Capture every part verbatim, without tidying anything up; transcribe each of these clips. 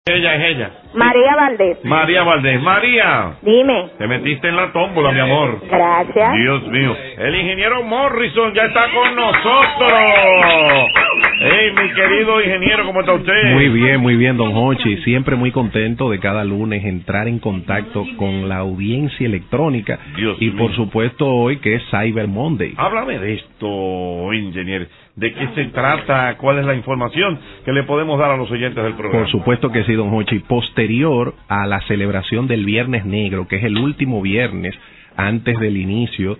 Ella es ella. María Valdés. María Valdés. María. Dime. Te metiste en la tómbola, mi amor. Gracias. Dios mío. El ingeniero Morrison ya está con nosotros. Hey, mi querido ingeniero, ¿cómo está usted? Muy bien, muy bien, don Hochi. Siempre muy contento de cada lunes entrar en contacto con la audiencia electrónica. Dios y mío. por supuesto hoy que es Cyber Monday. Háblame de esto, ingeniero. ¿De qué se trata? ¿Cuál es la información que le podemos dar a los oyentes del programa? Por supuesto que sí, don Hochi. Posterior a la celebración del Viernes Negro, que es el último viernes antes del inicio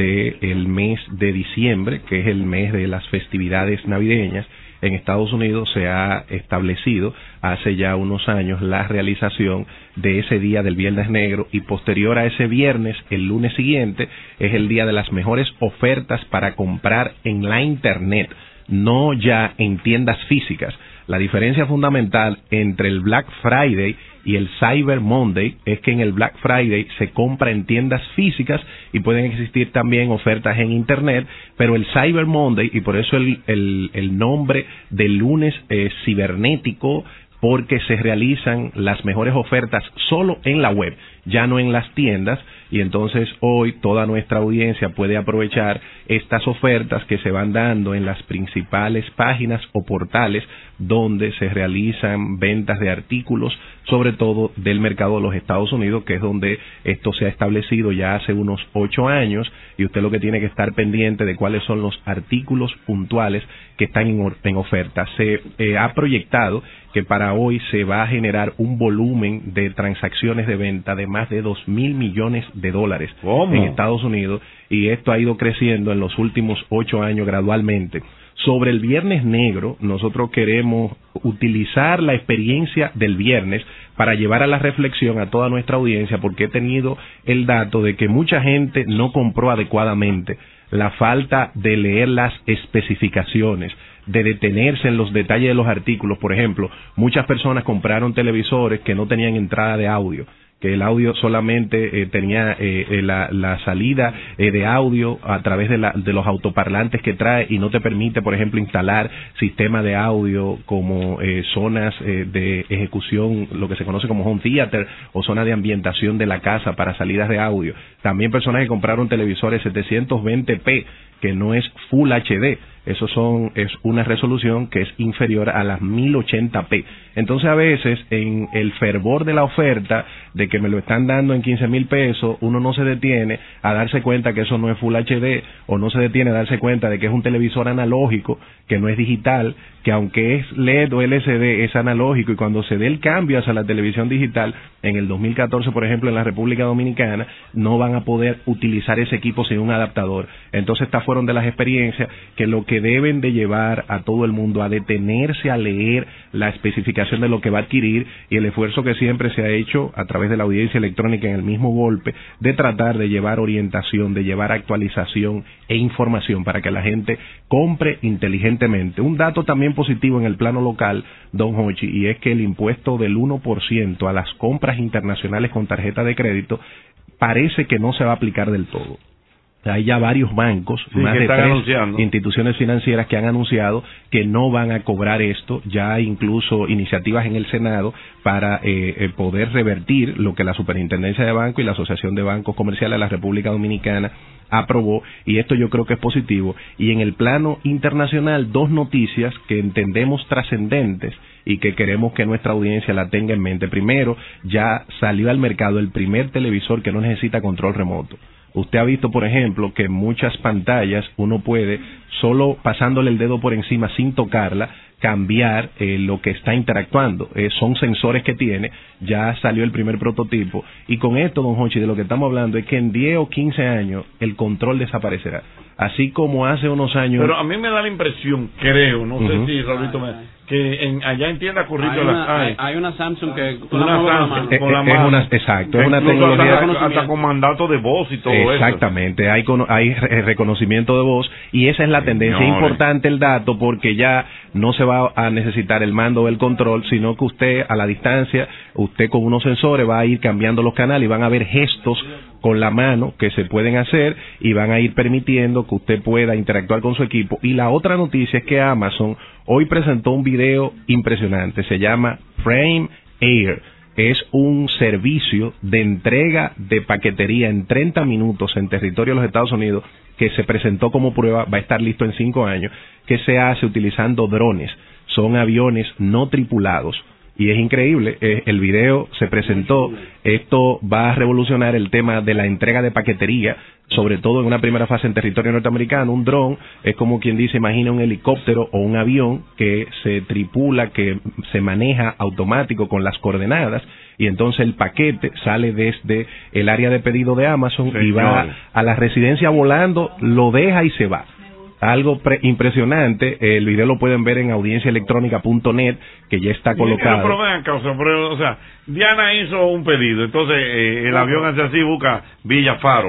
del mes de diciembre, que es el mes de las festividades navideñas, en Estados Unidos se ha establecido hace ya unos años la realización de ese día del Viernes Negro, y posterior a ese viernes, el lunes siguiente, es el día de las mejores ofertas para comprar en la Internet, no ya en tiendas físicas. La diferencia fundamental entre el Black Friday y el Cyber Monday es que en el Black Friday se compra en tiendas físicas y pueden existir también ofertas en Internet, pero el Cyber Monday, y por eso el, el, el nombre del lunes eh, cibernético, porque se realizan las mejores ofertas solo en la web, ya no en las tiendas, y entonces hoy toda nuestra audiencia puede aprovechar estas ofertas que se van dando en las principales páginas o portales donde se realizan ventas de artículos, sobre todo del mercado de los Estados Unidos, que es donde esto se ha establecido ya hace unos ocho años, y usted lo que tiene que estar pendiente de cuáles son los artículos puntuales que están en, en oferta. Se eh, ha proyectado que para hoy se va a generar un volumen de transacciones de venta de más de dos mil millones de dólares ¿Cómo? en Estados Unidos, y esto ha ido creciendo en los últimos ocho años gradualmente. Sobre el Viernes Negro, nosotros queremos utilizar la experiencia del viernes para llevar a la reflexión a toda nuestra audiencia, porque he tenido el dato de que mucha gente no compró adecuadamente. La falta de leer las especificaciones, de detenerse en los detalles de los artículos. Por ejemplo, muchas personas compraron televisores que no tenían entrada de audio, que el audio solamente eh, tenía eh, la, la salida eh, de audio a través de, la, de los autoparlantes que trae, y no te permite, por ejemplo, instalar sistema de audio como eh, zonas eh, de ejecución, lo que se conoce como home theater, o zona de ambientación de la casa para salidas de audio. También personas que compraron televisores setecientos veinte p, que no es Full H D. Eso son, es una resolución que es inferior a las mil ochenta p. Entonces, a veces, en el fervor de la oferta, de que me lo están dando en quince mil pesos, uno no se detiene a darse cuenta que eso no es Full H D, o no se detiene a darse cuenta de que es un televisor analógico, que no es digital, que aunque es L E D o L C D, es analógico, y cuando se dé el cambio hacia la televisión digital, en el dos mil catorce, por ejemplo, en la República Dominicana, no van a poder utilizar ese equipo sin un adaptador. Entonces, estas fueron de las experiencias que lo que deben de llevar a todo el mundo a detenerse a leer la especificación de lo que va a adquirir, y el esfuerzo que siempre se ha hecho a través de la audiencia electrónica en el mismo golpe, de tratar de llevar orientación, de llevar actualización e información para que la gente compre inteligentemente. Un dato también positivo en el plano local, don Hochi, y es que el impuesto del uno por ciento a las compras internacionales con tarjeta de crédito parece que no se va a aplicar del todo. Hay ya varios bancos, sí, más de tres anunciando. instituciones financieras que han anunciado que no van a cobrar esto. Ya hay incluso iniciativas en el Senado para eh, eh, poder revertir lo que la Superintendencia de Bancos y la Asociación de Bancos Comerciales de la República Dominicana aprobó, y esto yo creo que es positivo. Y en el plano internacional, dos noticias que entendemos trascendentes y que queremos que nuestra audiencia la tenga en mente. Primero, ya salió al mercado el primer televisor que no necesita control remoto. Usted ha visto, por ejemplo, que en muchas pantallas uno puede, solo pasándole el dedo por encima sin tocarla, cambiar eh, lo que está interactuando. Eh, son sensores que tiene, ya salió el primer prototipo, y con esto, don Hochi, de lo que estamos hablando es que en diez o quince años el control desaparecerá. Así como hace unos años... Pero a mí me da la impresión, creo, no uh-huh. sé si, Raulito, me... que en, allá en tienda Currito hay, una, hay, hay una Samsung que tú una la mueves Samsung, con la mano. Es, con la es mano. Una, exacto, es una Incluso tecnología hasta, hasta con mandato de voz y todo exactamente, eso. hay cono, hay re reconocimiento de voz, y esa es la tendencia. Es importante el dato, porque ya no se va a necesitar el mando o el control, sino que usted a la distancia, usted con unos sensores va a ir cambiando los canales, y van a haber gestos con la mano que se pueden hacer, y van a ir permitiendo que usted pueda interactuar con su equipo. Y la otra noticia es que Amazon hoy presentó un video impresionante, se llama Frame Air. Es un servicio de entrega de paquetería en treinta minutos en territorio de los Estados Unidos que se presentó como prueba, va a estar listo en cinco años, que se hace utilizando drones. Son aviones no tripulados. Y es increíble, eh, el video se presentó, esto va a revolucionar el tema de la entrega de paquetería, sobre todo en una primera fase en territorio norteamericano. Un dron es como quien dice, imagina un helicóptero o un avión que se tripula, que se maneja automático con las coordenadas, y entonces el paquete sale desde el área de pedido de Amazon. Señor. Y va a la residencia volando, lo deja y se va. Algo pre impresionante. El video lo pueden ver en audiencia electrónica punto net, que ya está colocado. Pero, pero, causa, pero, o sea, Diana hizo un pedido, entonces eh, el avión hace así, busca Villafaro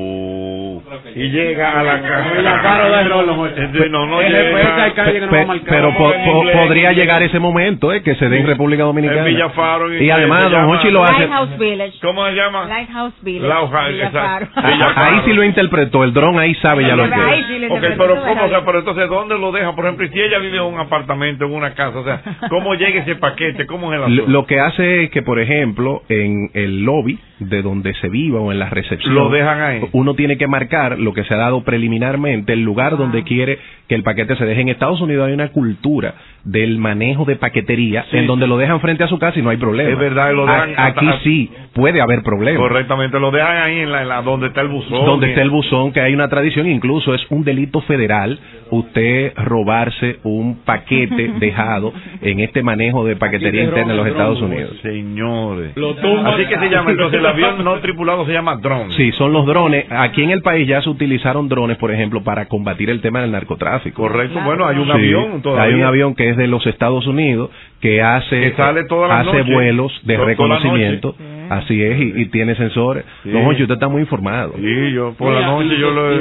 uh, y llega a la casa. Villafaro de rol, no, no llega. Pero po po podría llegar ese momento, eh, que se dé en República Dominicana. Villafaro y, y además Don Hochi lo hace. Lighthouse Village. ¿Cómo se llama? Lighthouse Village. Villafaro. Ahí sí lo interpretó, el dron ahí sabe ya lo que es. Sí, okay, pero ¿cómo? O sea, pero entonces ¿dónde lo deja? Por ejemplo, si ella vive en un apartamento, en una casa, o sea, ¿cómo llega ese paquete? ¿Cómo es el asunto? Lo que hace es que, por ejemplo, en el lobby de donde se viva o en la recepción, lo dejan ahí. Uno tiene que marcar lo que se ha dado preliminarmente, el lugar ah. donde quiere que el paquete se deje. En Estados Unidos hay una cultura del manejo de paquetería, sí, en donde lo dejan frente a su casa y no hay problema. Es verdad, lo dejan a, aquí hasta, sí puede haber problemas. Correctamente, lo dejan ahí en la, en la donde está el buzón. Donde está el buzón, que hay una tradición, incluso es un delito federal usted robarse un paquete dejado en este manejo de paquetería interna en los Estados Unidos. Señores. Así que se llama, entonces el avión no tripulado se llama drone. Sí, son los drones. Aquí en el país ya se utilizaron drones, por ejemplo, para combatir el tema del narcotráfico. Correcto, claro. Bueno, hay un sí, avión todavía. Hay un avión que es de los Estados Unidos, que hace, que sale toda la hace noche, vuelos de toda reconocimiento. Así es, y, y tiene sensores. Sí. No, Jochi, usted está muy informado. Sí, yo por la noche yo lo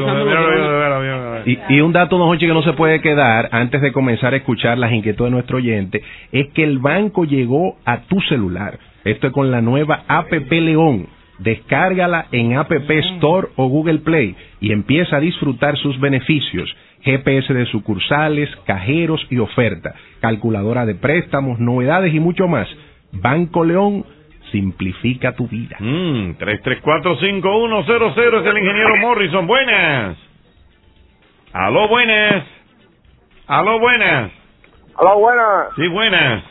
y, y un dato, don Jochi, que no se puede quedar antes de comenzar a escuchar las inquietudes de nuestro oyente, es que el banco llegó a tu celular. Esto es con la nueva App León. Descárgala en App Store o Google Play y empieza a disfrutar sus beneficios. G P S de sucursales, cajeros y oferta, calculadora de préstamos, novedades y mucho más. Banco León, simplifica tu vida. Mm, tres tres cuatro cinco uno cero cero es el ingeniero Morrison. Buenas. Aló, buenas. Aló, buenas. Aló, buenas. Sí, buenas.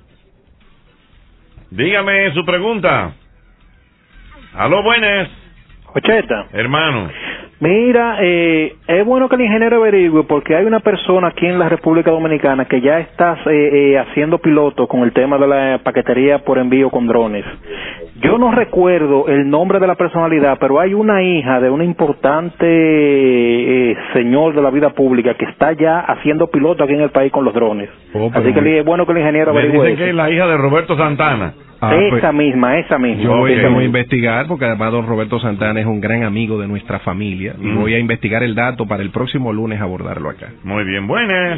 Dígame su pregunta. Aló, buenas. Ocheta. Hermano. Mira, eh, es bueno que el ingeniero averigüe porque hay una persona aquí en la República Dominicana que ya está eh, eh, haciendo piloto con el tema de la paquetería por envío con drones. Yo no recuerdo el nombre de la personalidad, pero hay una hija de un importante eh, señor de la vida pública que está ya haciendo piloto aquí en el país con los drones. Oh, Así que es bueno que el ingeniero averigüe. Dicen que es la hija de Roberto Santana. Ah, esa pues, misma, esa misma. Yo voy, voy a investigar, porque además don Roberto Santana es un gran amigo de nuestra familia, mm. y voy a investigar el dato para el próximo lunes abordarlo acá. Muy bien, buenas.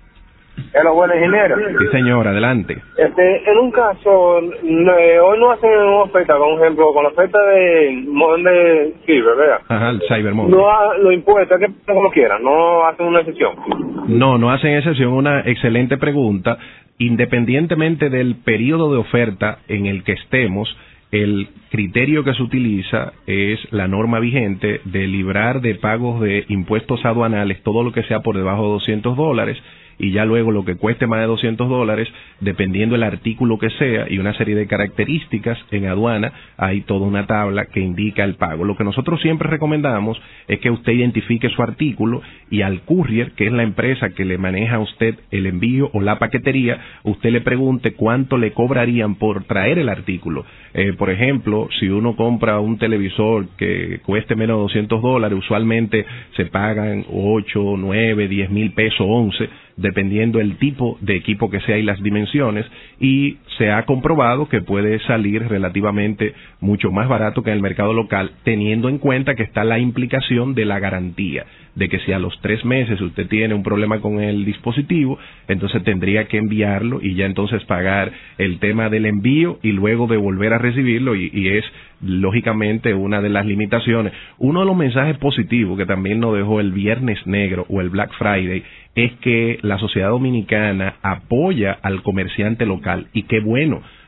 Hola, buenas, ingeniero. Sí, señor, adelante. Este, en un caso, eh, hoy no hacen una oferta, por ejemplo, con la oferta de Monday Cyber, ¿verdad? Ajá, el Cyber Monday. No ha, lo impuestos, que como quieran, no hacen una excepción. No, no hacen excepción, una excelente pregunta. Independientemente del periodo de oferta en el que estemos, el criterio que se utiliza es la norma vigente de librar de pagos de impuestos aduanales todo lo que sea por debajo de doscientos dólares, y ya luego lo que cueste más de doscientos dólares, dependiendo el artículo que sea y una serie de características en aduana, hay toda una tabla que indica el pago. Lo que nosotros siempre recomendamos es que usted identifique su artículo y al courier, que es la empresa que le maneja a usted el envío o la paquetería, usted le pregunte cuánto le cobrarían por traer el artículo. Eh, por ejemplo, si uno compra un televisor que cueste menos de doscientos dólares, usualmente se pagan ocho, nueve, diez mil pesos, once, dependiendo el tipo de equipo que sea y las dimensiones, y se ha comprobado que puede salir relativamente mucho más barato que en el mercado local, teniendo en cuenta que está la implicación de la garantía, de que si a los tres meses usted tiene un problema con el dispositivo, entonces tendría que enviarlo y ya entonces pagar el tema del envío y luego de volver a recibirlo, y, y es lógicamente una de las limitaciones. Uno de los mensajes positivos que también nos dejó el Viernes Negro o el Black Friday es que la sociedad dominicana apoya al comerciante local, y qué bueno.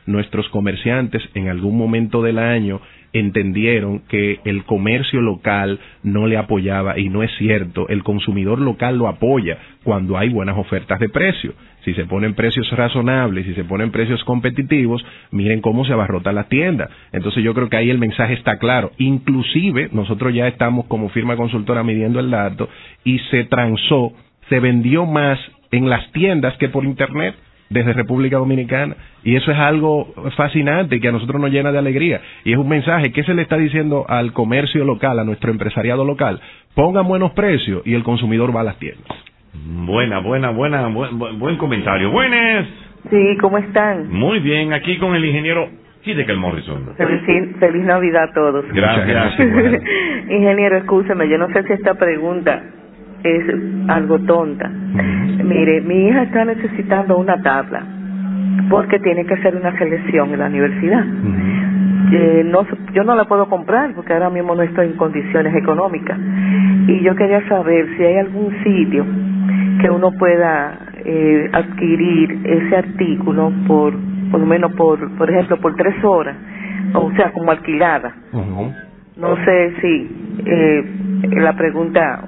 nuestros comerciantes en algún momento del año entendieron que el comercio local no le apoyaba, y no es cierto. El consumidor local lo apoya cuando hay buenas ofertas de precio. Si se ponen precios razonables, si se ponen precios competitivos, miren cómo se abarrotan las tiendas. Entonces yo creo que ahí el mensaje está claro. Inclusive nosotros ya estamos como firma consultora midiendo el dato, y se transó, se vendió más en las tiendas que por internet desde República Dominicana, y eso es algo fascinante que a nosotros nos llena de alegría, y es un mensaje que se le está diciendo al comercio local, a nuestro empresariado local: pongan buenos precios y el consumidor va a las tiendas. Buena, buena, buena, buen, buen comentario. Buenas. Sí, ¿cómo están? Muy bien, aquí con el ingeniero Hidekel Morrison. Feliz, feliz Navidad a todos. Gracias. Gracias. Ingeniero, escúcheme, yo no sé si esta pregunta es algo tonta. Mire, mi hija está necesitando una tabla porque tiene que hacer una selección en la universidad. Uh-huh. eh, no, yo no la puedo comprar porque ahora mismo no estoy en condiciones económicas, y yo quería saber si hay algún sitio que uno pueda eh, adquirir ese artículo por por lo menos por por ejemplo por tres horas, o sea, como alquilada. Uh-huh. No sé si eh, la pregunta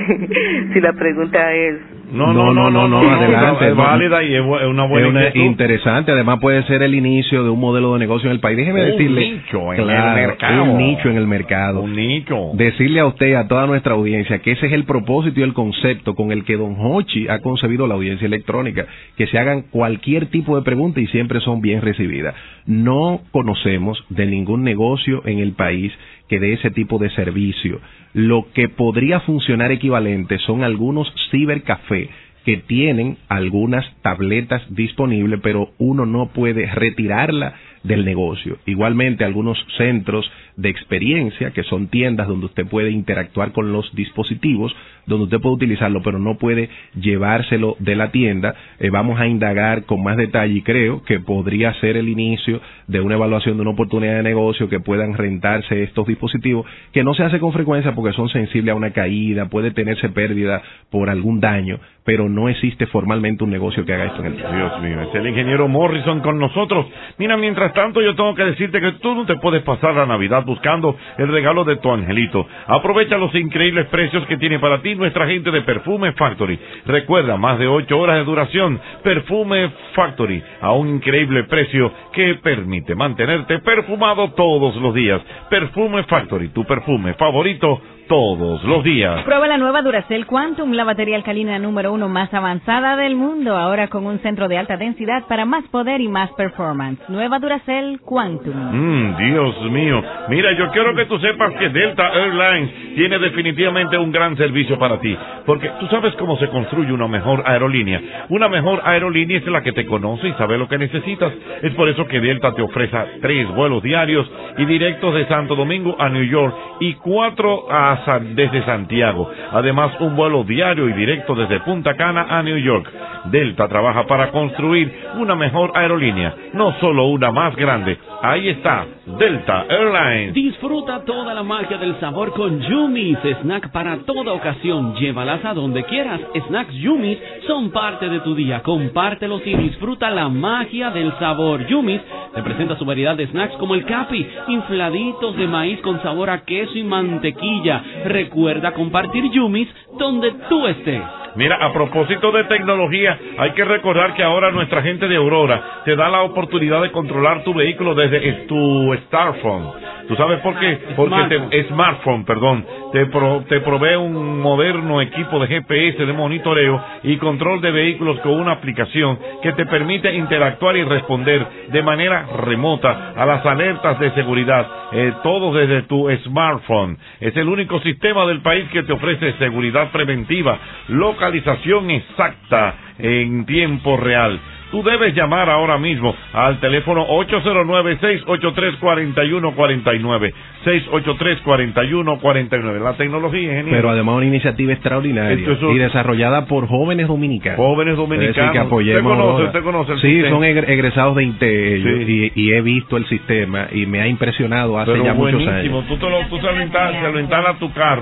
si la pregunta es no no no no, no, no adelante, es válida y es una buena, es una interesante. Además puede ser el inicio de un modelo de negocio en el país. Déjeme un decirle, nicho en claro, el mercado. un nicho en el mercado, un nicho. Decirle a usted, a toda nuestra audiencia, que ese es el propósito y el concepto con el que Don Hochi ha concebido la audiencia electrónica, que se hagan cualquier tipo de pregunta y siempre son bien recibidas. No conocemos de ningún negocio en el país que dé ese tipo de servicio. Lo que podría funcionar equivalente son algunos cibercafé que tienen algunas tabletas disponibles, pero uno no puede retirarla del negocio. Igualmente, algunos centros de experiencia, que son tiendas donde usted puede interactuar con los dispositivos, donde usted puede utilizarlo, pero no puede llevárselo de la tienda. Eh, vamos a indagar con más detalle, y creo que podría ser el inicio de una evaluación de una oportunidad de negocio que puedan rentarse estos dispositivos, que no se hace con frecuencia porque son sensibles a una caída, puede tenerse pérdida por algún daño, pero no existe formalmente un negocio que haga esto en el país. Dios mío, es el ingeniero Morrison con nosotros. Mira, mientras tanto yo tengo que decirte que tú no te puedes pasar la Navidad buscando el regalo de tu angelito. Aprovecha los increíbles precios que tiene para ti nuestra gente de Perfume Factory. Recuerda, más de ocho horas de duración. Perfume Factory, a un increíble precio que permite mantenerte perfumado todos los días. Perfume Factory, tu perfume favorito todos los días. Prueba la nueva Duracell Quantum, la batería alcalina número uno más avanzada del mundo, ahora con un centro de alta densidad para más poder y más performance. Nueva Duracell Quantum. Mm, Dios mío. Mira, yo quiero que tú sepas que Delta Airlines tiene definitivamente un gran servicio para ti, porque tú sabes cómo se construye una mejor aerolínea. Una mejor aerolínea es la que te conoce y sabe lo que necesitas. Es por eso que Delta te ofrece tres vuelos diarios y directos de Santo Domingo a New York y cuatro a desde Santiago. Además, un vuelo diario y directo desde Punta Cana a New York. Delta trabaja para construir una mejor aerolínea, no solo una más grande. Ahí está, Delta Airlines. Disfruta toda la magia del sabor con Yumis, snack para toda ocasión. Llévalas a donde quieras. Snacks Yumis son parte de tu día. Compártelos y disfruta la magia del sabor. Yumis te presenta su variedad de snacks como el Capi, infladitos de maíz con sabor a queso y mantequilla. Recuerda compartir Yumis donde tú estés. Mira, a propósito de tecnología, hay que recordar que ahora nuestra gente de Aurora te da la oportunidad de controlar tu vehículo desde tu smartphone. ¿Tú sabes por qué? Porque smartphone, te, smartphone perdón, te, pro, te provee un moderno equipo de G P S de monitoreo y control de vehículos con una aplicación que te permite interactuar y responder de manera remota a las alertas de seguridad, eh, todo desde tu smartphone. Es el único sistema del país que te ofrece seguridad preventiva, localización exacta en tiempo real. Tú debes llamar ahora mismo al teléfono ocho cero nueve, seis ocho tres, cuatro uno cuatro nueve, seis ocho tres, cuatro uno cuatro nueve. La tecnología es genial. Pero además una iniciativa extraordinaria Esto es, y desarrollada por jóvenes dominicanos. Jóvenes dominicanos. Es decir, que apoyemos. ¿Usted conoce, usted conoce el sí, sistema? son egresados de INTE ellos, sí. y, y he visto el sistema y me ha impresionado hace Pero ya buenísimo. muchos años. Tú, te lo, tú se, lo instalas, se lo instalas a tu carro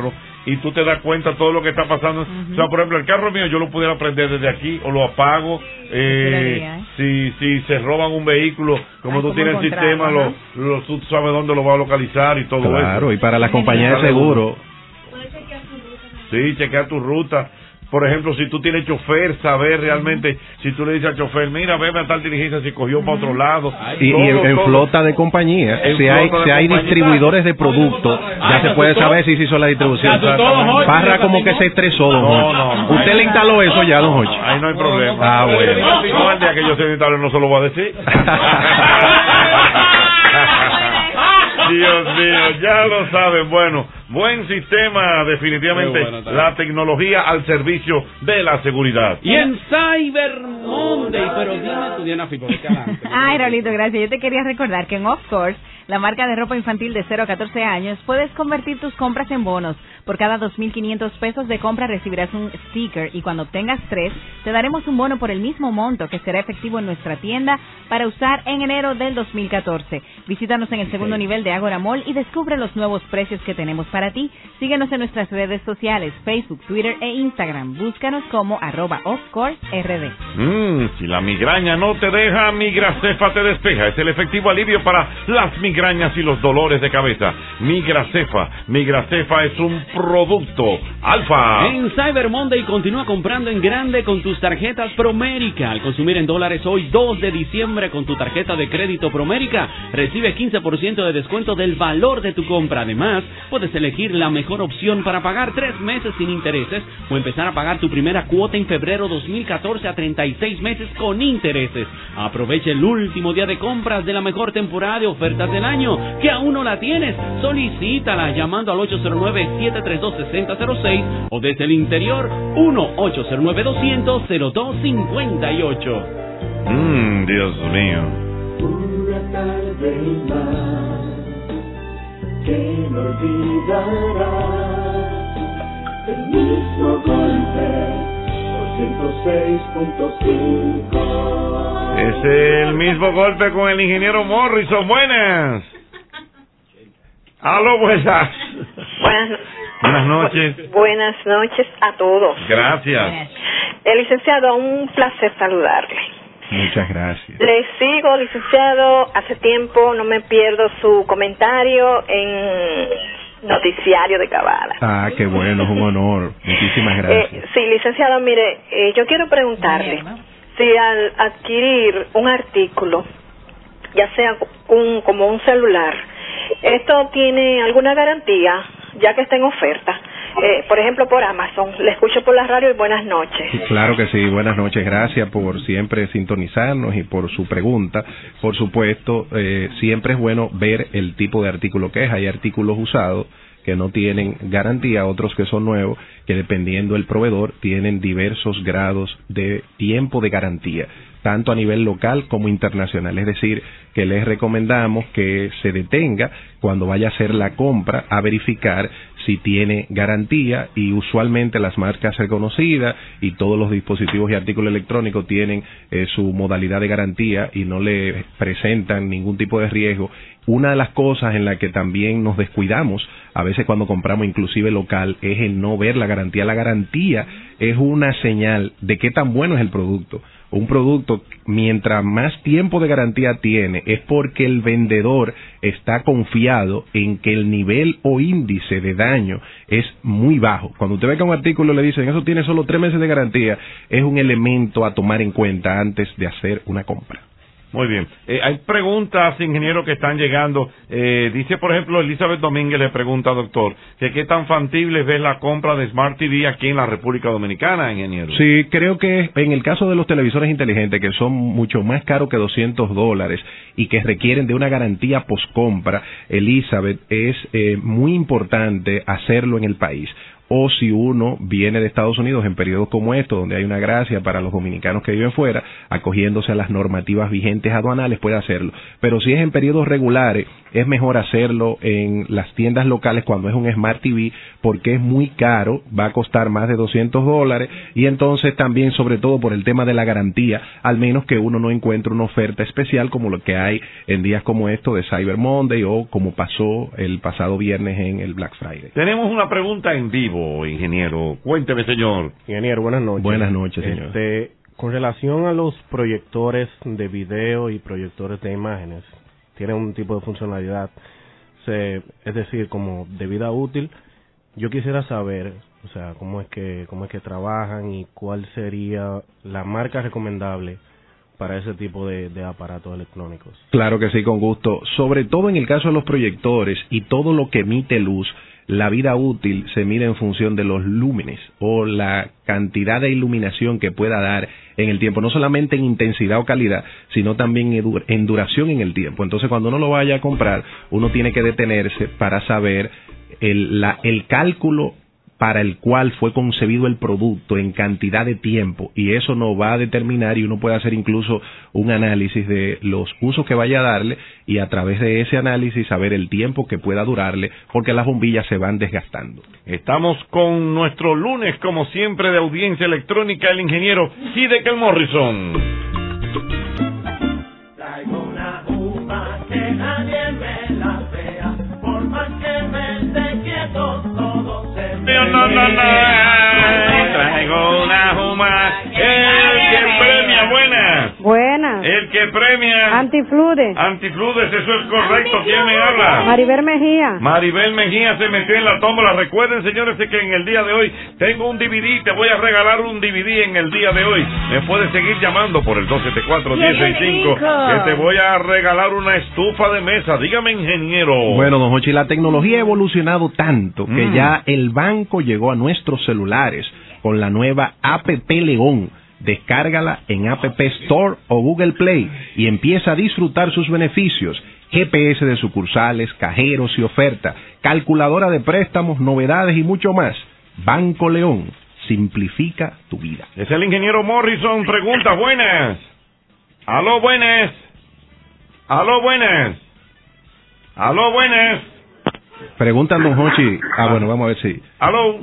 y tú te das cuenta de todo lo que está pasando. Uh-huh. O sea, por ejemplo, el carro mío yo lo pudiera prender desde aquí o lo apago. Eh, ¿eh? si, si se roban un vehículo, como Ay, tú tienes el sistema, lo, lo, tú sabes dónde lo va a localizar y todo claro, eso. Claro, y para la compañía de seguro. Sí, chequear tu ruta. Por ejemplo, si tú tienes chofer, saber realmente, uh-huh. si tú le dices al chofer, mira, veme a tal diligencia, si cogió uh-huh. para otro lado. Y, todo, y en, en flota de compañía, en si hay, si hay distribuidores de productos, ya se puede saber si se hizo la distribución. Parra como que se estresó, don Jorge. No, no, Usted le instaló eso ya, don Jorge. Ahí no hay problema. Ah, bueno. No, el día que yo se instale no se lo voy a decir. Dios mío, ya lo saben. Bueno, buen sistema, definitivamente, bueno, la tecnología al servicio de la seguridad. Y en Cyber Monday, pero dime tu Diana Fico, vete adelante. Ay, Raulito, gracias. Yo te quería recordar que en Of Course, la marca de ropa infantil de cero a catorce años, puedes convertir tus compras en bonos. Por cada dos mil quinientos pesos de compra recibirás un sticker y cuando obtengas tres, te daremos un bono por el mismo monto que será efectivo en nuestra tienda para usar en enero del dos mil catorce. Visítanos en el segundo okay. nivel de Agora Mall y descubre los nuevos precios que tenemos para ti. Síguenos en nuestras redes sociales, Facebook, Twitter e Instagram. Búscanos como arroba ofcourserd. Mm, si la migraña no te deja, Migracefa te despeja. Es el efectivo alivio para las migrañas y los dolores de cabeza. Migracefa. Migracefa es un producto Alfa. En Cyber Monday continúa comprando en grande con tus tarjetas Promérica. Al consumir en dólares hoy dos de diciembre con tu tarjeta de crédito Promérica, recibe quince por ciento de descuento del valor de tu compra. Además, puedes elegir la mejor opción para pagar tres meses sin intereses o empezar a pagar tu primera cuota en febrero dos mil catorce a treinta y seis meses con intereses. Aprovecha el último día de compras de la mejor temporada de ofertas del año, que aún no la tienes. Solicítala llamando al ocho cero nueve, siete tres dos, seis cero cero seis o desde el interior uno ocho cero nueve, doscientos, cero dos cincuenta y ocho. Mmm, Dios mío. Una tarde más que no olvidará, el mismo golpe por ciento seis punto cinco. Es el mismo golpe con el ingeniero Morrison. Buenas. Aló, buenas. Buenas, buenas noches. Buenas noches a todos. Gracias. El licenciado, un placer saludarle. Muchas gracias. Le sigo, licenciado, hace tiempo, no me pierdo su comentario en Noticiario de Cabala. Ah, qué bueno, es un honor. Muchísimas gracias. Eh, sí, licenciado, mire, eh, yo quiero preguntarle si al adquirir un artículo, ya sea un, como un celular, ¿esto tiene alguna garantía, ya que está en oferta? Eh, por ejemplo, por Amazon. Le escucho por la radio y buenas noches. Claro que sí, buenas noches. Gracias por siempre sintonizarnos y por su pregunta. Por supuesto, eh, siempre es bueno ver el tipo de artículo que es. Hay artículos usados que no tienen garantía, otros que son nuevos, que dependiendo del proveedor tienen diversos grados de tiempo de garantía, tanto a nivel local como internacional. Es decir, que les recomendamos que se detenga cuando vaya a hacer la compra a verificar si tiene garantía, y usualmente las marcas reconocidas y todos los dispositivos y artículos electrónicos tienen eh, su modalidad de garantía y no le presentan ningún tipo de riesgo. Una de las cosas en la que también nos descuidamos a veces cuando compramos inclusive local es el no ver la garantía. La garantía es una señal de qué tan bueno es el producto. Un producto, mientras más tiempo de garantía tiene, es porque el vendedor está confiado en que el nivel o índice de daño es muy bajo. Cuando usted ve que un artículo le dicen eso tiene solo tres meses de garantía, es un elemento a tomar en cuenta antes de hacer una compra. Muy bien. Eh, hay preguntas, ingeniero, que están llegando. Eh, dice, por ejemplo, Elizabeth Domínguez le pregunta, doctor, que qué tan factible es la compra de Smart T V aquí en la República Dominicana, ingeniero. Sí, creo que en el caso de los televisores inteligentes, que son mucho más caros que doscientos dólares y que requieren de una garantía poscompra, Elizabeth, es eh, muy importante hacerlo en el país. o si uno viene de Estados Unidos en periodos como estos, donde hay una gracia para los dominicanos que viven fuera, acogiéndose a las normativas vigentes aduanales, puede hacerlo. Pero si es en periodos regulares, es mejor hacerlo en las tiendas locales cuando es un Smart T V, porque es muy caro, va a costar más de doscientos dólares, y entonces también, sobre todo por el tema de la garantía, al menos que uno no encuentre una oferta especial como lo que hay en días como estos de Cyber Monday o como pasó el pasado viernes en el Black Friday. Tenemos una pregunta en vivo, ingeniero. Cuénteme, señor. Ingeniero, buenas noches. Buenas noches, señor. Este, con relación a los proyectores de video y proyectores de imágenes, tienen un tipo de funcionalidad, se, es decir, como de vida útil. Yo quisiera saber, o sea, cómo es que cómo es que trabajan y cuál sería la marca recomendable para ese tipo de, de aparatos electrónicos. Claro que sí, con gusto. Sobre todo en el caso de los proyectores y todo lo que emite luz, la vida útil se mide en función de los lúmenes o la cantidad de iluminación que pueda dar en el tiempo, no solamente en intensidad o calidad, sino también en duración en el tiempo. Entonces, cuando uno lo vaya a comprar, uno tiene que detenerse para saber el, la, el cálculo para el cual fue concebido el producto en cantidad de tiempo, y eso nos va a determinar, y uno puede hacer incluso un análisis de los usos que vaya a darle, y a través de ese análisis saber el tiempo que pueda durarle, porque las bombillas se van desgastando. Estamos con nuestro lunes, como siempre, de audiencia electrónica, el ingeniero Hidekel Morrison. Traigo una uva que nadie me la vea, por más que me esté quieto, todo se me No, no, no, no, traigo una juma, el que premia, buenas. Buenas. El que premia. Antifludes. Antifludes, eso es correcto. ¿Quién me habla? Maribel Mejía. Maribel Mejía se metió en la tómbola. Recuerden, señores, que en el día de hoy tengo un D V D. Te voy a regalar un D V D en el día de hoy. Me puedes seguir llamando por el dos siete cuatro, uno cero seis cinco, que te voy a regalar una estufa de mesa. Dígame, ingeniero. Bueno, don Jochi, la tecnología ha evolucionado tanto que mm. ya el banco llegó a nuestros celulares con la nueva App León. Descárgala en App Store o Google Play y empieza a disfrutar sus beneficios. G P S de sucursales, cajeros y oferta, calculadora de préstamos, novedades y mucho más. Banco León, simplifica tu vida. Es el ingeniero Morrison. Pregunta, buenas. Aló, buenas. Aló, buenas. Aló, buenas. Preguntan, don Jochi. Ah, bueno, vamos a ver si. Aló.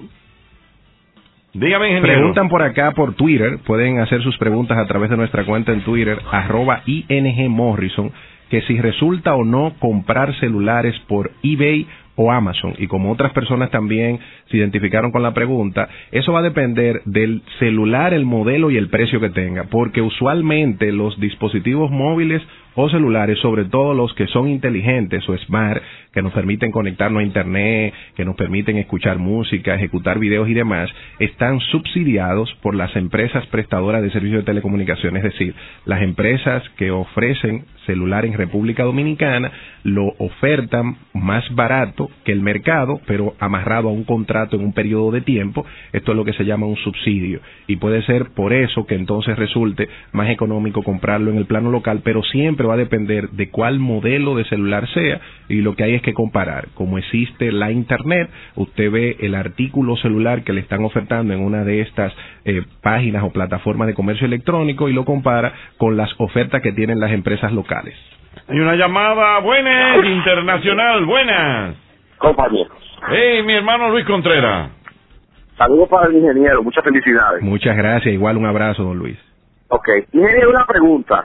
Dígame, ingeniero. Preguntan por acá por Twitter, pueden hacer sus preguntas a través de nuestra cuenta en Twitter, arroba I N G Morrison, que si resulta o no comprar celulares por eBay o Amazon, y como otras personas también se identificaron con la pregunta, eso va a depender del celular, el modelo y el precio que tenga, porque usualmente los dispositivos móviles o celulares, sobre todo los que son inteligentes o smart, que nos permiten conectarnos a internet, que nos permiten escuchar música, ejecutar videos y demás, están subsidiados por las empresas prestadoras de servicios de telecomunicaciones, es decir, las empresas que ofrecen celular en República Dominicana lo ofertan más barato que el mercado, pero amarrado a un contrato en un periodo de tiempo. Esto es lo que se llama un subsidio, y puede ser por eso que entonces resulte más económico comprarlo en el plano local, pero siempre va a depender de cuál modelo de celular sea, y lo que hay es que comparar. Como existe la internet, usted ve el artículo celular que le están ofertando en una de estas eh, páginas o plataformas de comercio electrónico y lo compara con las ofertas que tienen las empresas locales. Hay una llamada, buenas, internacional, buenas. Compañeros. Hey, mi hermano Luis Contreras. Saludos para el ingeniero, muchas felicidades. Muchas gracias, igual un abrazo, don Luis. Ok, ingeniero, una pregunta.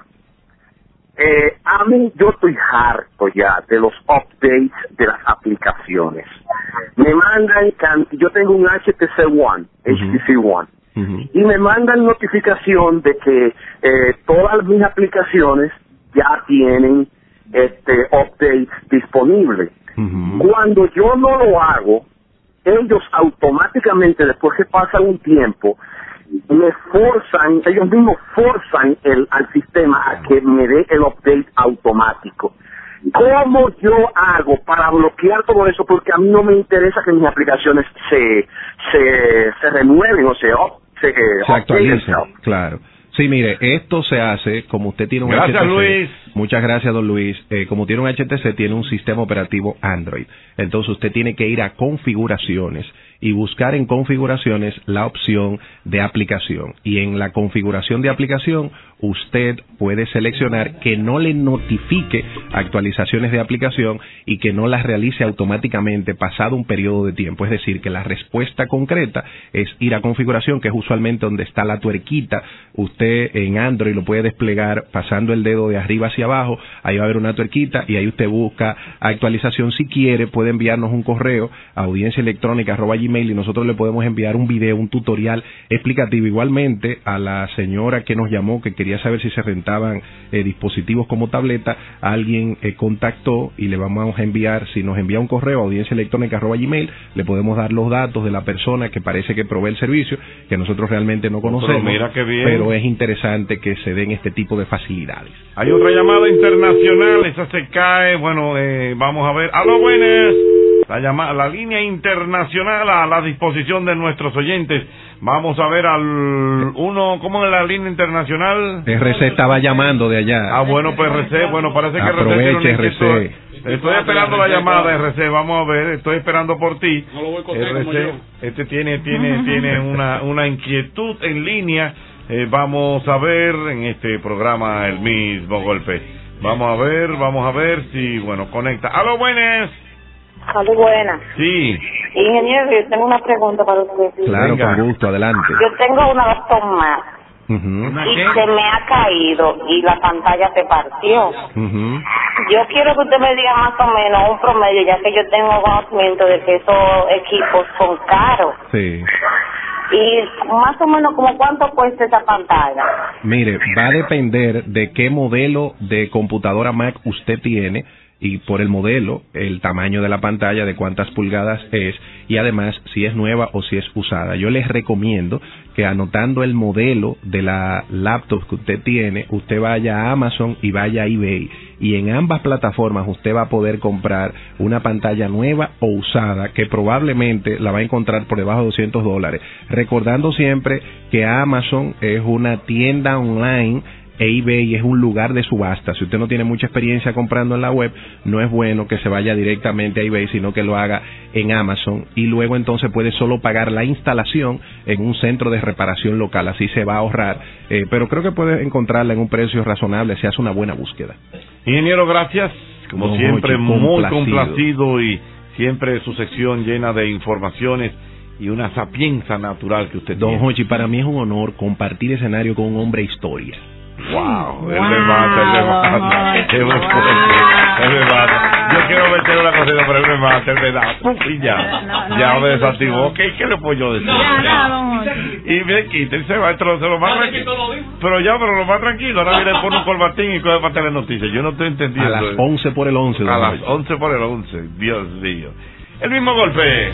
Eh, a mí, yo estoy harto ya de los updates de las aplicaciones. Me mandan, yo tengo un H T C One, uh-huh. H T C One, uh-huh. y me mandan notificación de que eh, todas mis aplicaciones ya tienen este updates disponibles. Uh-huh. Cuando yo no lo hago, ellos automáticamente, después que pasa un tiempo, me forzan, ellos mismos forzan el, al sistema a que me dé el update automático. ¿Cómo yo hago para bloquear todo eso? Porque a mí no me interesa que mis aplicaciones se se, se renueven o se, se, se actualicen. Claro. Sí, mire, esto se hace como usted tiene un gracias, H T C. Luis. Muchas gracias, don Luis. Eh, como tiene un H T C, tiene un sistema operativo Android. Entonces usted tiene que ir a configuraciones y buscar en configuraciones la opción de aplicación. Y en la configuración de aplicación, usted puede seleccionar que no le notifique actualizaciones de aplicación y que no las realice automáticamente pasado un periodo de tiempo. Es decir, que la respuesta concreta es ir a configuración, que es usualmente donde está la tuerquita. Usted en Android lo puede desplegar pasando el dedo de arriba hacia abajo, ahí va a haber una tuerquita y ahí usted busca actualización. Si quiere, puede enviarnos un correo a audiencia electrónica arroba gmail y nosotros le podemos enviar un video, un tutorial explicativo. Igualmente, a la señora que nos llamó, que quería saber si se rentaban eh, dispositivos como tableta, alguien eh, contactó y le vamos a enviar, si nos envía un correo a audiencia electrónica arroba gmail, le podemos dar los datos de la persona que parece que provee el servicio, que nosotros realmente no conocemos, pero, mira qué bien. Pero es interesante que se den este tipo de facilidades. Hay otra llamada internacional, esa se cae, bueno, eh, vamos a ver. ¡Aló, buenas! La llamada, la línea internacional a la disposición de nuestros oyentes. Vamos a ver al uno, ¿cómo es la línea internacional? R C estaba llamando de allá. Ah, bueno, pues R C, bueno, parece que Aproveche, R C. R C. Estoy esperando la llamada, R C, vamos a ver, estoy esperando por ti. No lo voy a contar R como C, yo. este tiene, tiene, tiene una, una inquietud en línea. Eh, vamos a ver en este programa el mismo golpe. Vamos a ver, vamos a ver si, bueno, conecta. ¡Aló, buenas! Aló, buenas. Sí. Ingeniero, yo tengo una pregunta para usted. Claro, con gusto, adelante. Yo tengo una Boston Max Uh-huh. y se me ha caído y la pantalla se partió. Uh-huh. Yo quiero que usted me diga más o menos un promedio, ya que yo tengo conocimiento de que esos equipos son caros. Sí. Y más o menos, como cuánto cuesta esa pantalla. Mire, va a depender de qué modelo de computadora Mac usted tiene, y por el modelo, el tamaño de la pantalla, de cuántas pulgadas es, y además si es nueva o si es usada. Yo les recomiendo que anotando el modelo de la laptop que usted tiene, usted vaya a Amazon y vaya a eBay, y en ambas plataformas usted va a poder comprar una pantalla nueva o usada, que probablemente la va a encontrar por debajo de doscientos dólares, recordando siempre que Amazon es una tienda online e eBay es un lugar de subasta. Si usted no tiene mucha experiencia comprando en la web, no es bueno que se vaya directamente a eBay, sino que lo haga en Amazon, y luego entonces puede solo pagar la instalación en un centro de reparación local. Así se va a ahorrar, eh, pero creo que puede encontrarla en un precio razonable si hace una buena búsqueda. Ingeniero, gracias. Como Don siempre, Jochi, muy complacido. complacido, y siempre su sección llena de informaciones y una sapienza natural que usted Don tiene. Jochi, para mí es un honor compartir escenario con un hombre historia. Wow, él me mata, él me mata, él me mata, él me mata. Yo quiero meter una cosita, pero él me mata, él me da, y ya, ya me desactivó. ¿Qué, ¿Qué le puedo yo decir? Y me quita y se va, se lo más tranquilo. Pero ya, pero lo más tranquilo, ahora viene por un colbatín y coge para telenoticias. Yo no estoy entendiendo. A las once por el once. A las once por el once, Dios mío. El mismo golpe.